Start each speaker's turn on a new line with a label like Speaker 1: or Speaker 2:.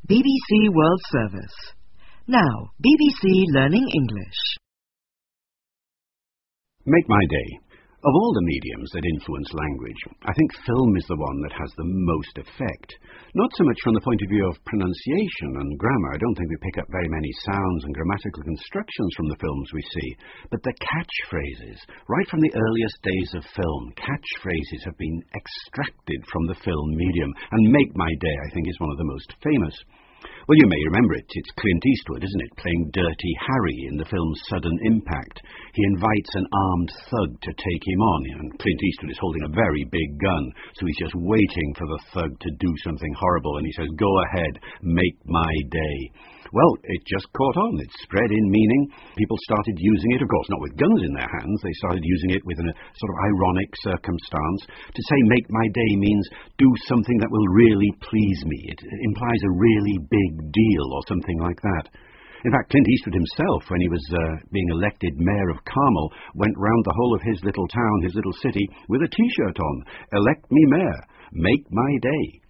Speaker 1: BBC World Service. Now, BBC Learning English.
Speaker 2: Make my day. Of all the mediums that influence language, I think film is the one that has the most effect. Not so much from the point of view of pronunciation and grammar. I don't think we pick up very many sounds and grammatical constructions from the films we see. But the catchphrases, right from the earliest days of film, catchphrases have been extracted from the film medium. And Make My Day, I think, is one of the most famous. Well, you may remember it. It's Clint Eastwood, isn't it, playing Dirty Harry in the film Sudden Impact. He invites an armed thug to take him on, and Clint Eastwood is holding a very big gun, so he's just waiting for the thug to do something horrible, and he says, "Go ahead, make my day." Well, it just caught on. It spread in meaning. People started using it, of course, not with guns in their hands. They started using it within a sort of ironic circumstance. To say make my day means do something that will really please me. It implies a really big deal or something like that. In fact, Clint Eastwood himself, when he was being elected mayor of Carmel, went round the whole of his little town, his little city, with a T-shirt on. "Elect me mayor. Make my day."